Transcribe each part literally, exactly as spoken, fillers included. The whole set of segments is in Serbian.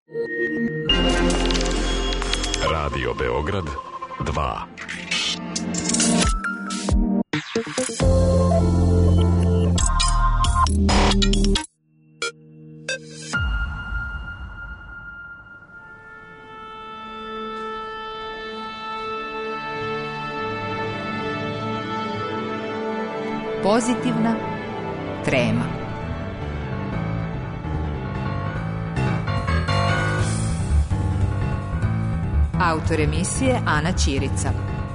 Radio Beograd dva. Pozitivna trema. Autor emisije Ana Ćirica.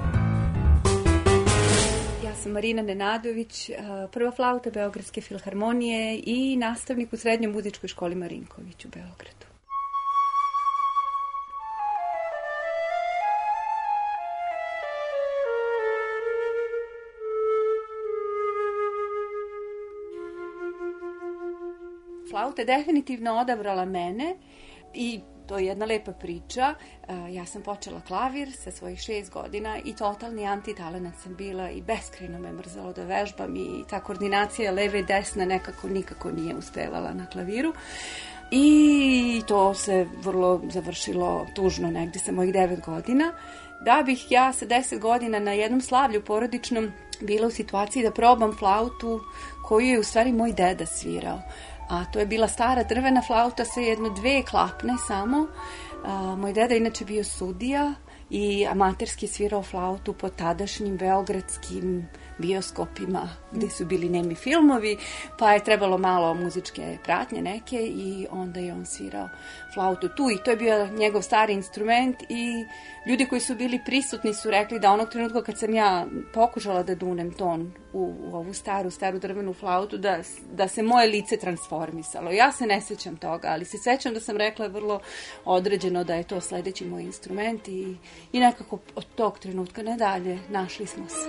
Ja sam Marina Nenadović, prva flauta Beogradske filharmonije i nastavnik u Srednjoj muzičkoj školi Marinković u Beogradu. Flauta je definitivno odabrala mene i to je jedna lepa priča. Ja sam počela klavir sa svojih šest godina i totalni antitalenat sam bila i beskrajno me mrzalo da vežbam i ta koordinacija leve i desne nekako nikako nije uspevala na klaviru. I to se vrlo završilo tužno negde sa mojih devet godina. Da bih ja sa deset godina na jednom slavlju porodičnom bila u situaciji da probam flautu koju je u stvari moj deda svirao. A to je bila stara drvena flauta sa jedno dve klapne samo. A, moj deda inače bio sudija i amaterski svirao flautu po tadašnjim beogradskim bioskopima gde su bili nemi filmovi, pa je trebalo malo muzičke pratnje neke i onda je on svirao flautu tu i to je bio njegov stari instrument i ljudi koji su bili prisutni su rekli da onog trenutka kad sam ja pokušala da dunem ton u, u ovu staru, staru drvenu flautu, da, da se moje lice transformisalo. Ja se ne sećam toga, ali se sećam da sam rekla vrlo određeno da je to sledeći moj instrument i, i nekako od tog trenutka nadalje našli smo se.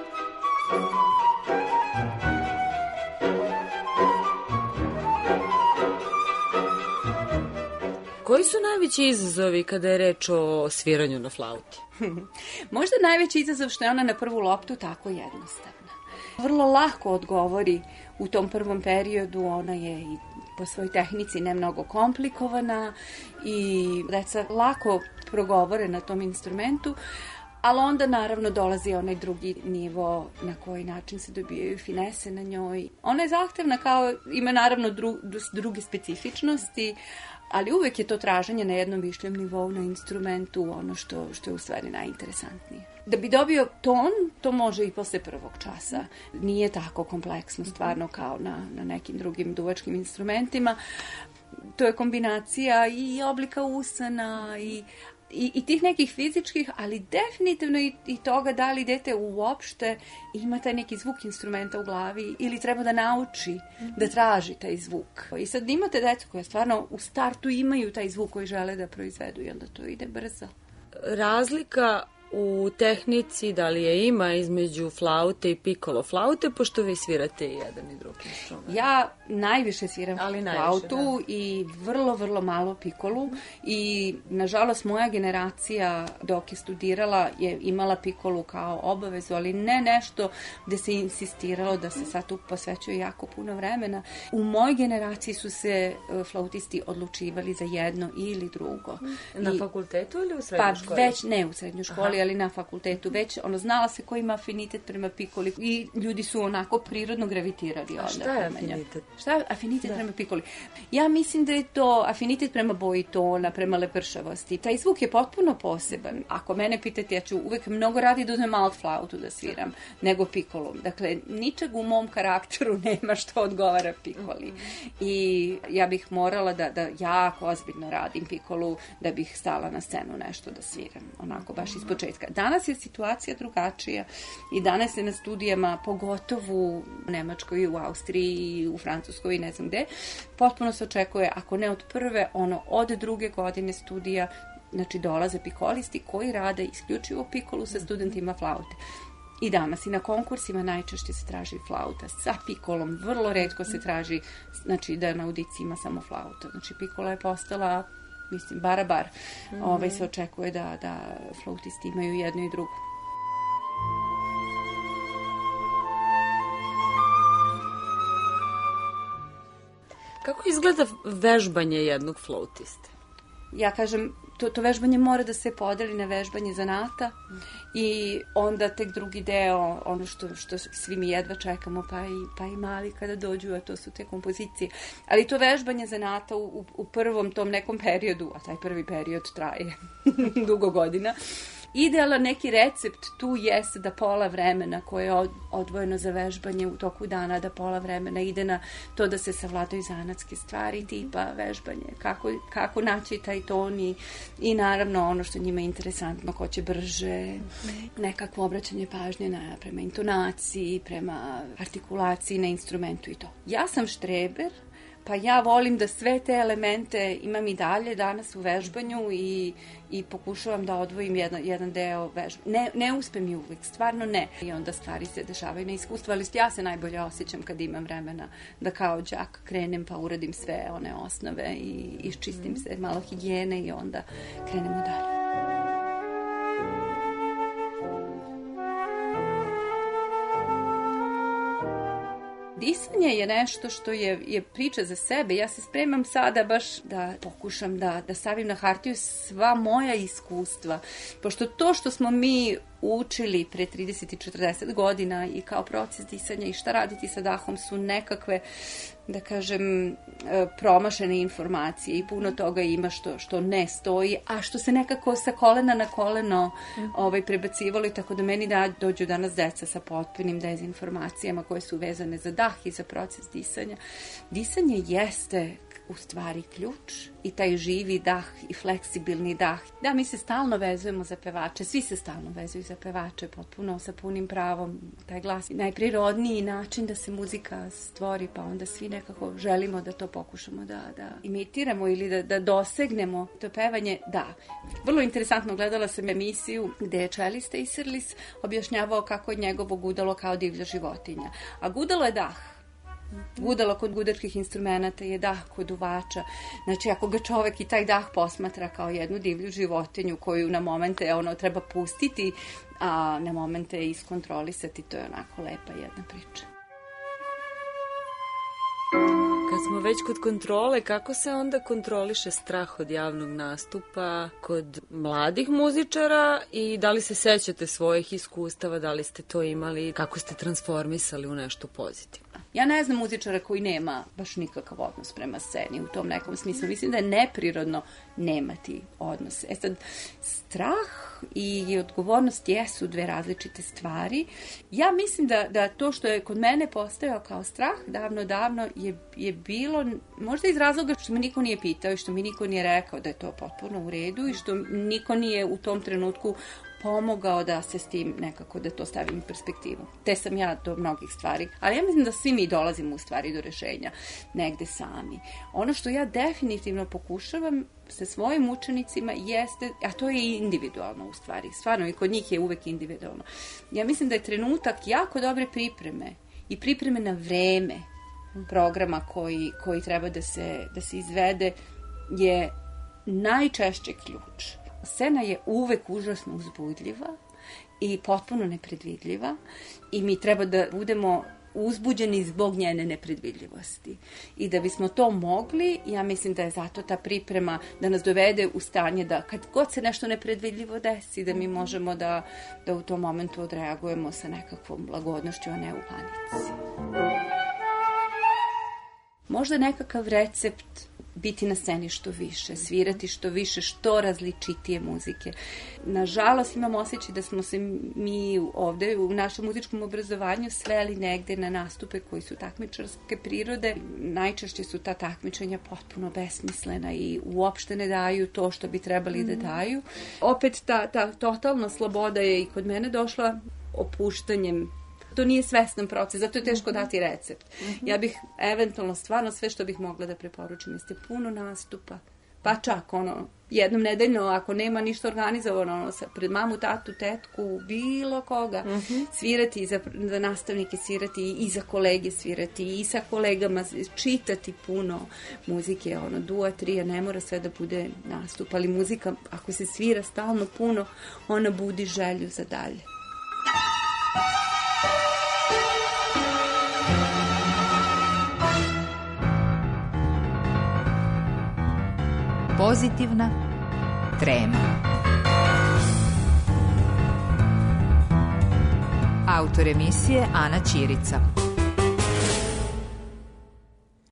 Koji su najveći izazovi kada je reč o sviranju na flauti? Možda najveći izazov što je ona na prvu loptu tako jednostavna. Vrlo lako odgovori u tom prvom periodu, ona je i po svojoj tehnici ne mnogo komplikovana i deca lako progovore na tom instrumentu, ali onda naravno dolazi onaj drugi nivo na koji način se dobijaju finese na njoj. Ona je zahtevna kao, ima naravno dru, druge specifičnosti, ali uvek je to traženje na jednom višljem nivou na instrumentu ono što, što je u stvari najinteresantnije. Da bi dobio ton, to može i posle prvog časa. Nije tako kompleksno stvarno kao na, na nekim drugim duvačkim instrumentima. To je kombinacija i oblika usana i I, i tih nekih fizičkih, ali definitivno i, i toga da li dete uopšte ima taj neki zvuk instrumenta u glavi ili treba da nauči da traži taj zvuk. I sad imate decu koje stvarno u startu imaju taj zvuk koji žele da proizvedu i onda to ide brzo. Razlika u tehnici, da li je ima između flaute i piccolo flaute, pošto vi svirate i jedan i drugi instrument? Ja najviše sviram ali flautu najviše, i vrlo, vrlo malo piccolu i nažalost moja generacija dok je studirala je imala piccolu kao obavezu, ali ne nešto gde se insistiralo da se sad tu posvećuje jako puno vremena. U mojoj generaciji su se flautisti odlučivali za jedno ili drugo. Na I, fakultetu ili u srednjoj pa školi? Već ne u srednjoj školi, Aha. ali na fakultetu već, ono, znala se ko ima afinitet prema pikoli i ljudi su onako prirodno gravitirali onda. A šta je afinitet? Šta je afinitet da. prema pikoli? Ja mislim da je to afinitet prema boji tona, prema lepršavosti. Taj zvuk je potpuno poseban. Ako mene pitate, ja ću uvek mnogo radi da uzmem alt flautu da sviram nego pikolu. Dakle, ničeg u mom karakteru nema što odgovara pikoli. Mm-hmm. I ja bih morala da, da jako ozbiljno radim pikolu da bih stala na scenu nešto da sviram. Onako, baš iz početka. Danas je situacija drugačija i danas je na studijama, pogotovo u Nemačkoj, u Austriji, u Francuskoj i ne znam gde, potpuno se očekuje, ako ne od prve, ono od druge godine studija, znači dolaze pikolisti koji rade isključivo pikolu sa studentima flaute. I danas i na konkursima najčešće se traži flauta sa pikolom, vrlo retko se traži, znači da na audiciji ima samo flauta. Znači pikola je postala, mislim, barabar. Mm-hmm. Ovaj se očekuje da, da flautisti imaju jedno i drugo. Kako izgleda vežbanje jednog flautiste? ja kažem, to, to vežbanje mora da se podeli na vežbanje zanata i onda tek drugi deo, ono što, što svi mi jedva čekamo, pa i, pa i mali kada dođu, a to su te kompozicije. Ali to vežbanje zanata u, u prvom tom nekom periodu, a taj prvi period traje dugo godina, idealan neki recept tu jeste da pola vremena koje je odvojeno za vežbanje u toku dana, da pola vremena ide na to da se savladaju zanatske stvari, tipa vežbanje, kako, kako naći taj ton i, i naravno ono što njima je interesantno, ko će brže, nekakvo obraćanje pažnje na, prema intonaciji, prema artikulaciji na instrumentu i to. Ja sam štreber, pa ja volim da sve te elemente imam i dalje danas u vežbanju i, i pokušavam da odvojim jedan, jedan deo vežbanja. Ne, ne uspem i uvijek, stvarno ne. I onda stvari se dešavaju na iskustvu, ali ja se najbolje osjećam kad imam vremena da kao đak krenem pa uradim sve one osnove i iščistim se, malo higijene i onda krenemo dalje. Disanje je nešto što je, je priča za sebe. Ja se spremam sada baš da pokušam da, da stavim na hartiju sva moja iskustva. Pošto to što smo mi učili pre trideset i četrdeset godina i kao proces disanja i šta raditi sa dahom su nekakve, da kažem, promašene informacije i puno toga ima što, što ne stoji, a što se nekako sa kolena na koleno ovaj, prebacivalo i tako da meni da dođu danas deca sa potpunim dezinformacijama koje su vezane za dah i za proces disanja. Disanje jeste u stvari ključ i taj živi dah i fleksibilni dah. Da, mi se stalno vezujemo za pevače, svi se stalno vezuju za pevače, potpuno sa punim pravom. Taj glas je najprirodniji način da se muzika stvori, pa onda svi nekako želimo da to pokušamo da, da imitiramo ili da, da dosegnemo to pevanje. Da, vrlo interesantno, gledala sam emisiju gde je čelista Isserlis objašnjavao kako je njegovo gudalo kao divlja životinja. A gudalo je dah. Gudalo kod gudačkih instrumenta je dah kod duvača. Znači, ako ga čovek i taj dah posmatra kao jednu divlju životinju koju na momente ono treba pustiti, a na momente iskontrolisati, to je onako lepa jedna priča. Kad smo već kod kontrole, kako se onda kontroliše strah od javnog nastupa kod mladih muzičara i da li se sećate svojih iskustava, da li ste to imali, kako ste transformisali u nešto pozitivno? Ja ne znam muzičara koji nema baš nikakav odnos prema sceni u tom nekom smislu. Mislim da je neprirodno nemati odnos. E sad, strah i odgovornost jesu dve različite stvari. Ja mislim da, da to što je kod mene postojao kao strah davno, davno je, je bilo možda iz razloga što me niko nije pitao i što mi niko nije rekao da je to potpuno u redu i što niko nije u tom trenutku pomogao da se s tim nekako, da to stavim u perspektivu. Te sam ja do mnogih stvari. Ali ja mislim da svi mi dolazimo u stvari do rešenja negde sami. Ono što ja definitivno pokušavam sa svojim učenicima jeste, a to je individualno u stvari. Stvarno i kod njih je uvek individualno. Ja mislim da je trenutak jako dobre pripreme i pripreme na vreme programa koji, koji treba da se, da se izvede je najčešće ključ. Scena je uvek užasno uzbudljiva i potpuno nepredvidljiva i mi treba da budemo uzbuđeni zbog njene nepredvidljivosti. I da bismo to mogli, ja mislim da je zato ta priprema da nas dovede u stanje da kad god se nešto nepredvidljivo desi, da mi možemo da, da u tom momentu odreagujemo sa nekakvom lagodnošću, a ne u panici. Možda nekakav recept biti na sceni što više, svirati što više, što različitije muzike. Nažalost, imam osjećaj da smo se mi ovde u našem muzičkom obrazovanju sveli negde na nastupe koji su takmičarske prirode. Najčešće su ta takmičenja potpuno besmislena i uopšte ne daju to što bi trebali mm. da daju. Opet ta, ta totalna sloboda je i kod mene došla opuštanjem. To nije svestan proces, zato je teško dati recept. Ja bih eventualno stvarno sve što bih mogla da preporučim jeste puno nastupa. Pa čak ono, jednom nedeljno, ako nema ništa organizovano, ono, pred mamu, tatu, tetku, bilo koga, uh-huh. svirati i za, za nastavnike, svirati i za kolege, svirati i sa kolegama, čitati puno muzike, ono, dua, trija, ne mora sve da bude nastup, ali muzika, ako se svira stalno puno, ona budi želju za dalje. Pozitivna trema. Autor emisije Ana Ćirica.